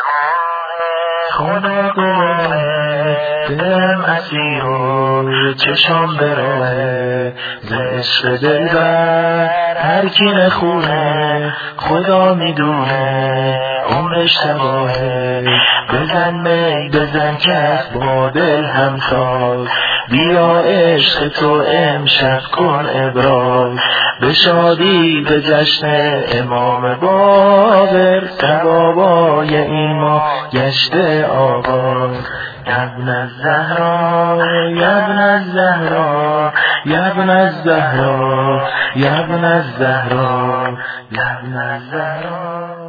خدا گواهه دلم اسیر و چشم به راه ز عشق دلبر هر کی نخونه خدا میدونه عمرش تباهه بزن می بزن کف با دل همساز بیا عشق تو امشب کن ابراز به شادی به جشن امام باقر ثوابای این ماه گشته آغاز یبن الزهرا یبن الزهرا یبن الزهرا یبن الزهرا یبن الزهرا